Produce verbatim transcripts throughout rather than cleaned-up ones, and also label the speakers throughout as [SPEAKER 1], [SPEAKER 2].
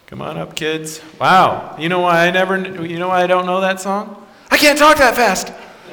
[SPEAKER 1] Come on up, kids. Wow. You know why I never, you know why I don't know that song? I can't talk that fast.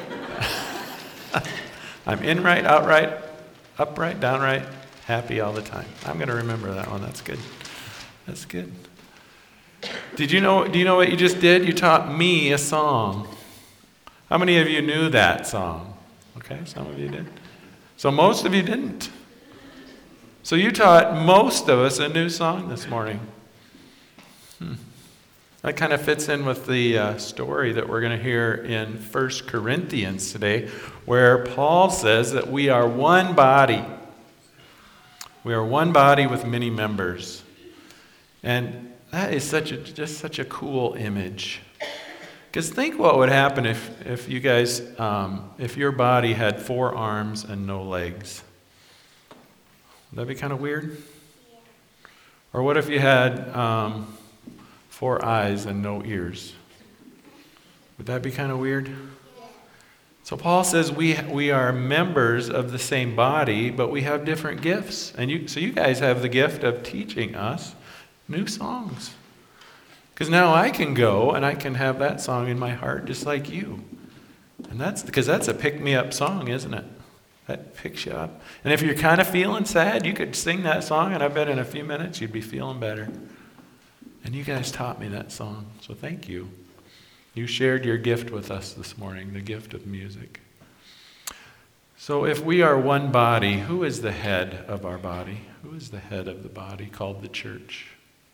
[SPEAKER 1] I'm in right, outright, upright, downright, happy all the time. I'm going to remember that one. That's good. That's good. Did you know, do you know what you just did? You taught me a song. How many of you knew that song? Okay, some of you did. So most of you didn't. So you taught most of us a new song this morning. Hmm. That kind of fits in with the uh, story that we're going to hear in First Corinthians today, where Paul says that we are one body. We are one body with many members. And that is such a just such a cool image. Because think what would happen if, if you guys, um, if your body had four arms and no legs. Would that be kind of weird? Yeah. Or what if you had um, four eyes and no ears? Would that be kind of weird? Yeah. So Paul says we we are members of the same body, but we have different gifts. And you, so you guys have the gift of teaching us new songs. Because now I can go and I can have that song in my heart just like you. And that's because that's a pick-me-up song, isn't it? That picks you up. And if you're kind of feeling sad, you could sing that song, and I bet in a few minutes you'd be feeling better. And you guys taught me that song, so thank you. You shared your gift with us this morning, the gift of music. So if we are one body, who is the head of our body? Who is the head of the body called the church?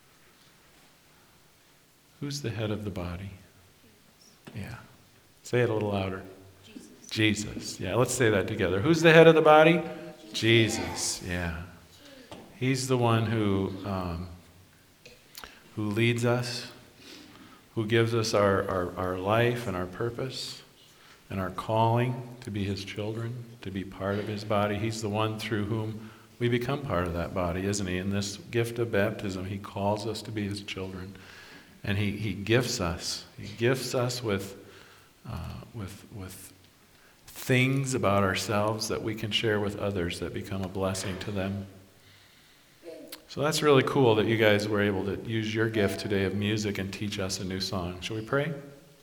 [SPEAKER 1] Who's the head of the body? Yeah. Say it a little louder. Jesus. Jesus. Yeah, let's say that together. Who's the head of the body? Jesus. Yeah. He's the one who um, who leads us, who gives us our, our, our life and our purpose and our calling to be his children, to be part of his body. He's the one through whom we become part of that body, isn't he? In this gift of baptism, he calls us to be his children. And he, he gifts us. He gifts us with, uh, with, with things about ourselves that we can share with others that become a blessing to them. So that's really cool that you guys were able to use your gift today of music and teach us a new song. Shall we pray?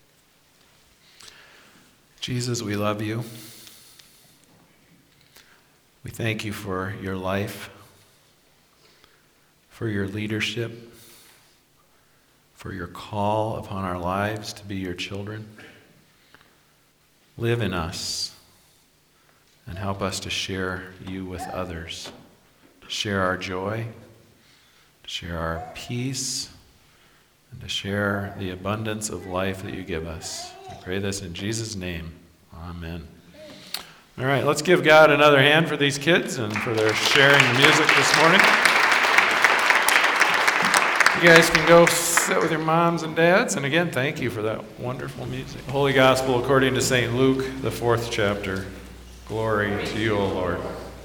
[SPEAKER 1] Jesus, we love you. We thank you for your life, for your leadership, for your call upon our lives to be your children. Live in us and help us to share you with others, to share our joy, to share our peace, and to share the abundance of life that you give us. We pray this in Jesus' name. Amen. All right, let's give God another hand for these kids and for their sharing the music this morning. You guys can go sit with your moms and dads. And again, thank you for that wonderful music. Holy Gospel according to Saint Luke, the fourth chapter. Glory to you, O Lord.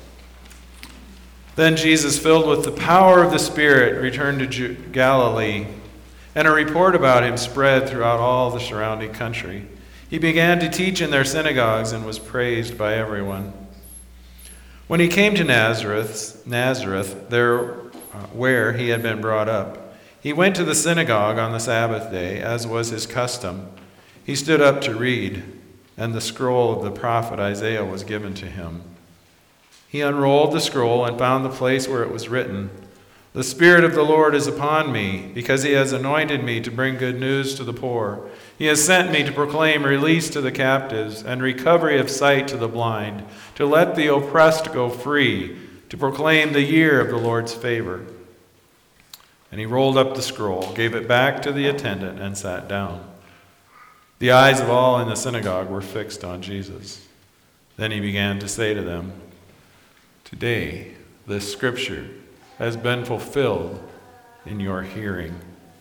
[SPEAKER 1] Then Jesus, filled with the power of the Spirit, returned to Ju- Galilee, and a report about him spread throughout all the surrounding country. He began to teach in their synagogues and was praised by everyone. When he came to Nazareth, Nazareth, there uh, where he had been brought up, he went to the synagogue on the Sabbath day, as was his custom. He stood up to read, and the scroll of the prophet Isaiah was given to him. He unrolled the scroll and found the place where it was written, "The Spirit of the Lord is upon me, because he has anointed me to bring good news to the poor. He has sent me to proclaim release to the captives and recovery of sight to the blind, to let the oppressed go free, to proclaim the year of the Lord's favor." And he rolled up the scroll, gave it back to the attendant, and sat down. The eyes of all in the synagogue were fixed on Jesus. Then he began to say to them, "Today, this scripture has been fulfilled in your hearing."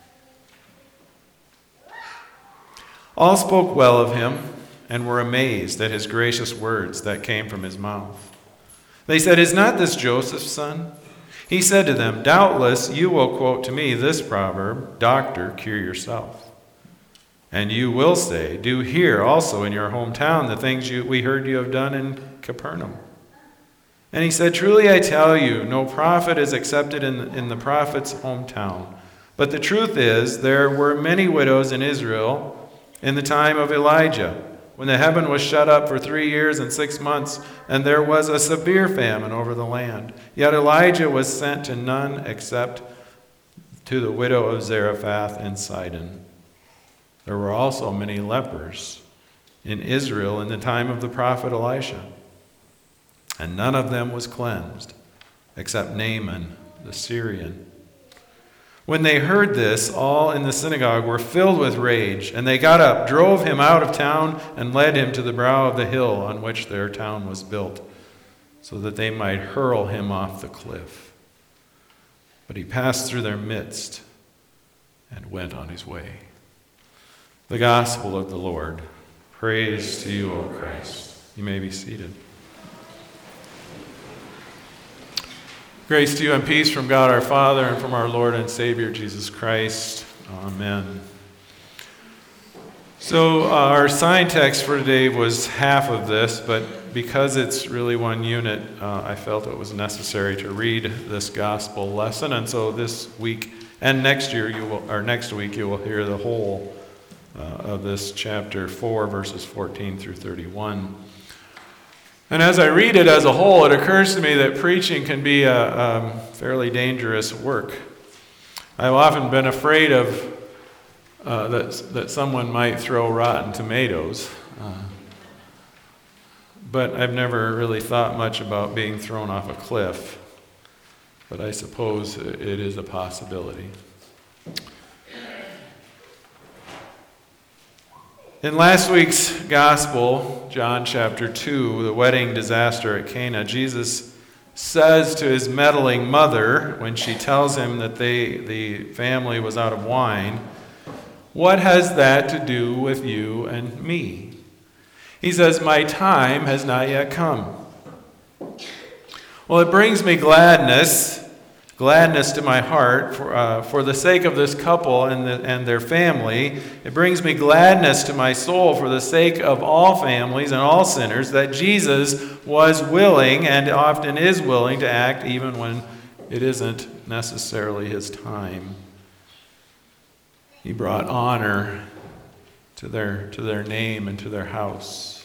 [SPEAKER 1] All spoke well of him and were amazed at his gracious words that came from his mouth. They said, "Is not this Joseph's son?" He said to them, "Doubtless you will quote to me this proverb, 'Doctor, cure yourself.' And you will say, 'Do here also in your hometown the things you, we heard you have done in Capernaum.'" And he said, "Truly I tell you, no prophet is accepted in, in the prophet's hometown. But the truth is, there were many widows in Israel in the time of Elijah, when the heaven was shut up for three years and six months, and there was a severe famine over the land. Yet Elijah was sent to none except to the widow of Zarephath in Sidon. There were also many lepers in Israel in the time of the prophet Elisha, and none of them was cleansed, except Naaman the Syrian. When they heard this, all in the synagogue were filled with rage, and they got up, drove him out of town, and led him to the brow of the hill on which their town was built, so that they might hurl him off the cliff. But he passed through their midst and went on his way. The gospel of the Lord. Praise to you, O Christ. You may be seated. Grace to you and peace from God our Father and from our Lord and Savior Jesus Christ. Amen. So uh, our sign text for today was half of this, but because it's really one unit, uh, I felt it was necessary to read this gospel lesson. And so this week and next year, you will, or next week, you will hear the whole uh, of this chapter four, verses fourteen through thirty-one. And as I read it as a whole, it occurs to me that preaching can be a um, fairly dangerous work. I've often been afraid of uh, that, that someone might throw rotten tomatoes. Uh, but I've never really thought much about being thrown off a cliff. But I suppose it is a possibility. In last week's gospel, John chapter two, the wedding disaster at Cana, Jesus says to his meddling mother, when she tells him that they, the family was out of wine, "What has that to do with you and me?" He says, "My time has not yet come." Well, it brings me gladness, gladness to my heart for, uh, for the sake of this couple and, the, and their family. It brings me gladness to my soul for the sake of all families and all sinners that Jesus was willing and often is willing to act even when it isn't necessarily his time. He brought honor to their, to their name and to their house.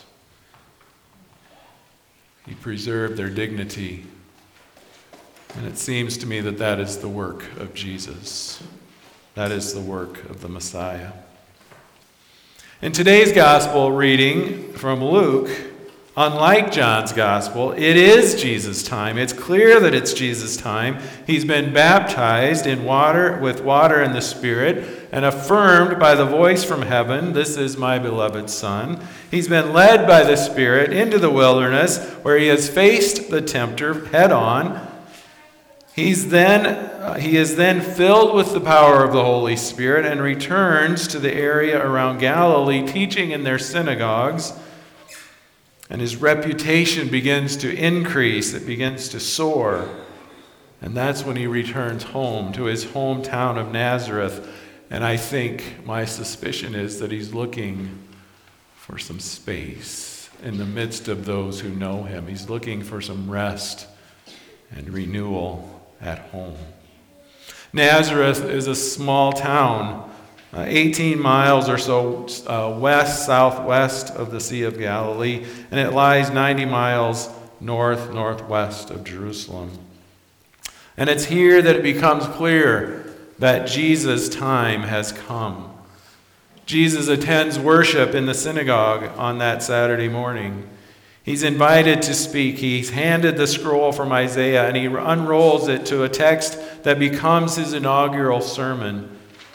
[SPEAKER 1] He preserved their dignity. And it seems to me that that is the work of Jesus. That is the work of the Messiah. In today's gospel reading from Luke, unlike John's gospel, it is Jesus' time. It's clear that it's Jesus' time. He's been baptized in water, with water and the Spirit, and affirmed by the voice from heaven, "This is my beloved Son." He's been led by the Spirit into the wilderness, where he has faced the tempter head on. He's then, uh, he is then filled with the power of the Holy Spirit and returns to the area around Galilee, teaching in their synagogues. And his reputation begins to increase. It begins to soar. And that's when he returns home to his hometown of Nazareth. And I think my suspicion is that he's looking for some space in the midst of those who know him. He's looking for some rest and renewal at home. Nazareth is a small town, uh, eighteen miles or so uh, west, southwest of the Sea of Galilee, and it lies ninety miles north, northwest of Jerusalem. And it's here that it becomes clear that Jesus' time has come. Jesus attends worship in the synagogue on that Saturday morning. He's invited to speak. He's handed the scroll from Isaiah, and he unrolls it to a text that becomes his inaugural sermon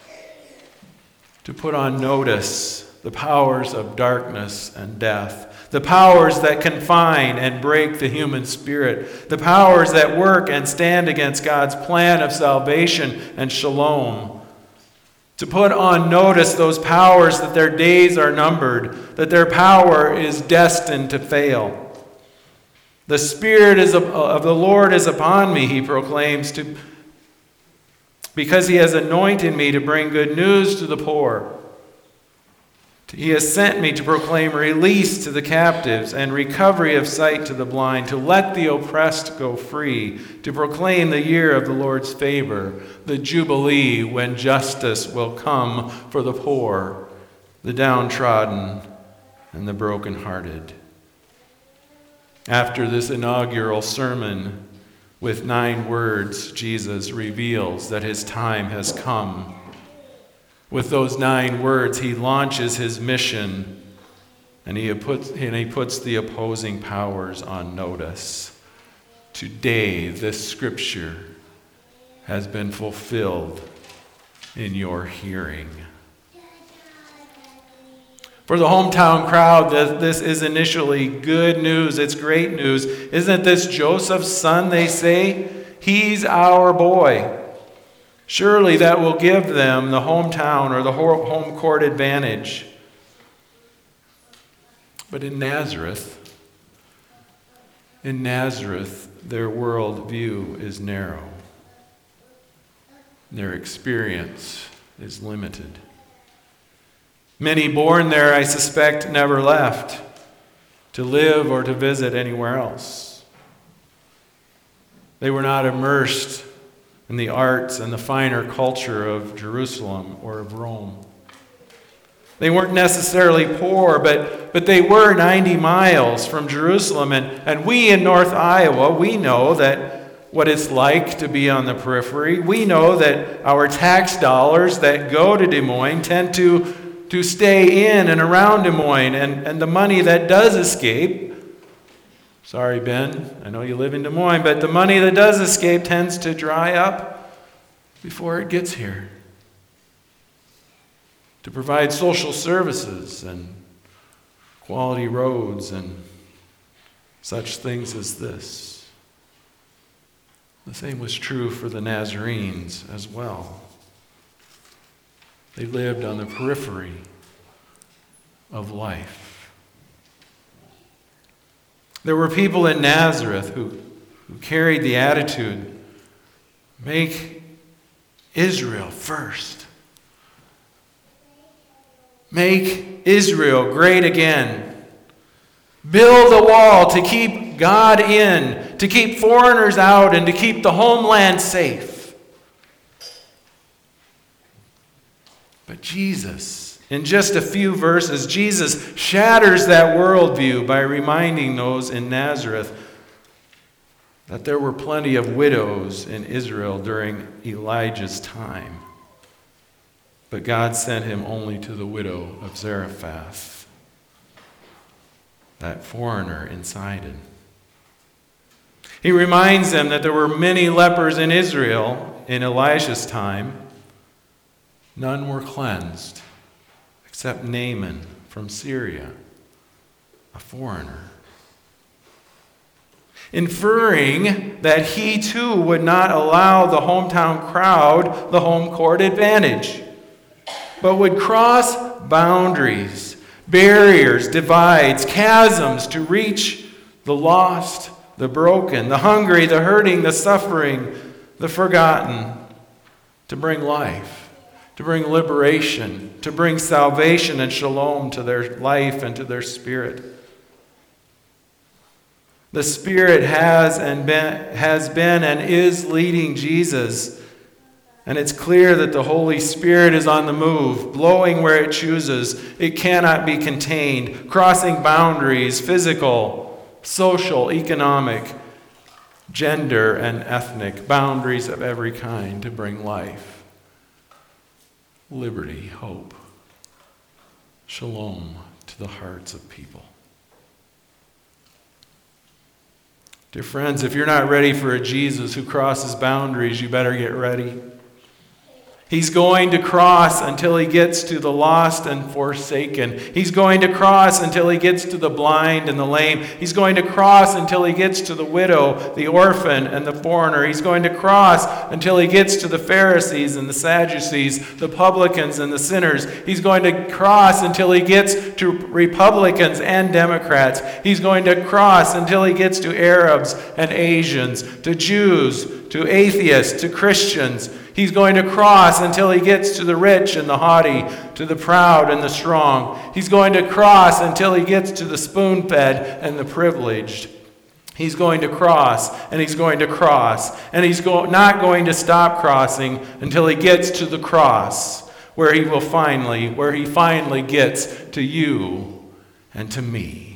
[SPEAKER 1] to put on notice the powers of darkness and death, the powers that confine and break the human spirit, the powers that work and stand against God's plan of salvation and shalom. To put on notice those powers that their days are numbered, that their power is destined to fail. The Spirit is of the Lord is upon me, he proclaims, to, because he has anointed me to bring good news to the poor, He has sent me to proclaim release to the captives and recovery of sight to the blind, to let the oppressed go free, to proclaim the year of the Lord's favor, the jubilee when justice will come for the poor, the downtrodden, and the brokenhearted. After this inaugural sermon, with nine words, Jesus reveals that his time has come. With those nine words, he launches his mission, and he puts, and he puts the opposing powers on notice. Today, this scripture has been fulfilled in your hearing. For the hometown crowd, this is initially good news. It's great news. Isn't this Joseph's son, they say? He's our boy. Surely that will give them the hometown or the home court advantage. But in Nazareth, in Nazareth, their worldview is narrow. Their experience is limited. Many born there, I suspect, never left to live or to visit anywhere else. They were not immersed in the arts and the finer culture of Jerusalem or of Rome. They weren't necessarily poor, but, but they were ninety miles from Jerusalem. And, and we in North Iowa, we know that what it's like to be on the periphery. We know that our tax dollars that go to Des Moines tend to, to stay in and around Des Moines. And, and the money that does escape, sorry, Ben, I know you live in Des Moines, but the money that does escape tends to dry up before it gets here. To provide social services and quality roads and such things as this. The same was true for the Nazarenes as well. They lived on the periphery of life. There were people in Nazareth who, who carried the attitude, make Israel first. Make Israel great again. Build a wall to keep God in, to keep foreigners out, and to keep the homeland safe. But Jesus, in just a few verses, Jesus shatters that worldview by reminding those in Nazareth that there were plenty of widows in Israel during Elijah's time. But God sent him only to the widow of Zarephath, that foreigner in Sidon. He reminds them that there were many lepers in Israel in Elisha's time. None were cleansed except Naaman from Syria, a foreigner. Inferring that he too would not allow the hometown crowd the home court advantage, but would cross boundaries, barriers, divides, chasms to reach the lost, the broken, the hungry, the hurting, the suffering, the forgotten, to bring life, to bring liberation, to bring salvation and shalom to their life and to their spirit. The Spirit has and been, has been and is leading Jesus. And it's clear that the Holy Spirit is on the move, blowing where it chooses. It cannot be contained, crossing boundaries, physical, social, economic, gender, and ethnic, boundaries of every kind to bring life, liberty, hope, shalom to the hearts of people. Dear friends, if you're not ready for a Jesus who crosses boundaries, you better get ready. He's going to cross until he gets to the lost and forsaken. He's going to cross until he gets to the blind and the lame. He's going to cross until he gets to the widow, the orphan, and the foreigner. He's going to cross until he gets to the Pharisees and the Sadducees, the publicans and the sinners. He's going to cross until he gets to Republicans and Democrats. He's going to cross until he gets to Arabs and Asians, to Jews, to atheists, to Christians. He's going to cross until he gets to the rich and the haughty, to the proud and the strong. He's going to cross until he gets to the spoon-fed and the privileged. He's going to cross, and he's going to cross, and he's go- not going to stop crossing until he gets to the cross, where he will finally, where he finally gets to you and to me.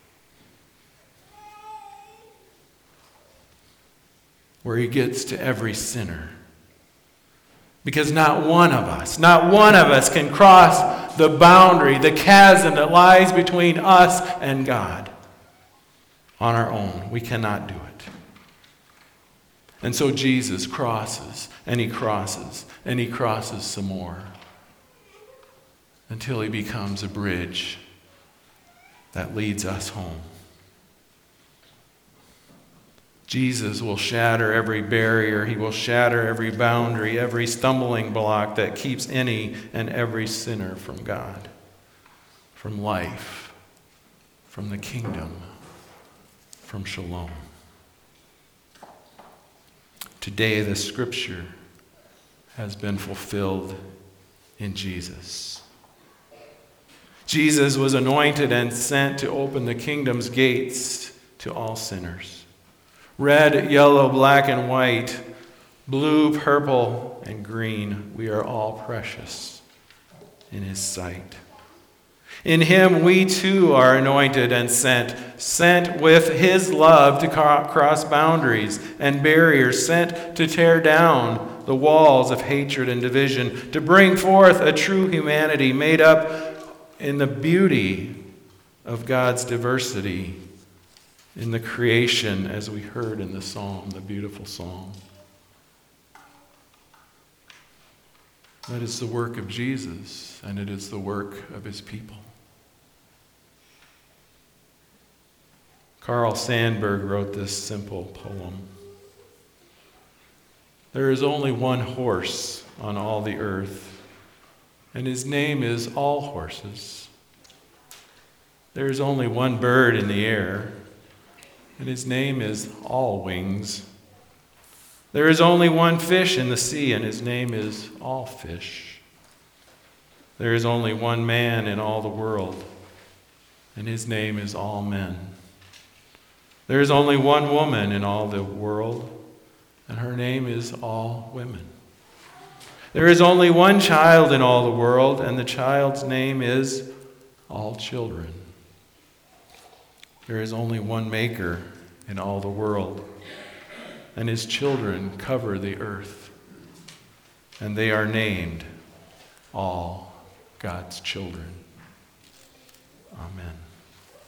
[SPEAKER 1] Where he gets to every sinner. Because not one of us, not one of us can cross the boundary, the chasm that lies between us and God on our own. We cannot do it. And so Jesus crosses, and he crosses, and he crosses some more until he becomes a bridge that leads us home. Jesus will shatter every barrier. He will shatter every boundary, every stumbling block that keeps any and every sinner from God, from life, from the kingdom, from shalom. Today, the scripture has been fulfilled in Jesus. Jesus was anointed and sent to open the kingdom's gates to all sinners. Red, yellow, black, and white, blue, purple, and green, we are all precious in his sight. In him we too are anointed and sent, sent with his love to cross boundaries and barriers, sent to tear down the walls of hatred and division, to bring forth a true humanity made up in the beauty of God's diversity in the creation, as we heard in the psalm, the beautiful psalm. That is the work of Jesus, and it is the work of his people. Carl Sandburg wrote this simple poem. There is only one horse on all the earth, and his name is all horses. There is only one bird in the air, and his name is all wings. There is only one fish in the sea, and his name is all fish. There is only one man in all the world, and his name is all men. There is only one woman in all the world, and her name is all women. There is only one child in all the world, and the child's name is all children. There is only one maker in all the world, and his children cover the earth, and they are named all God's children. Amen.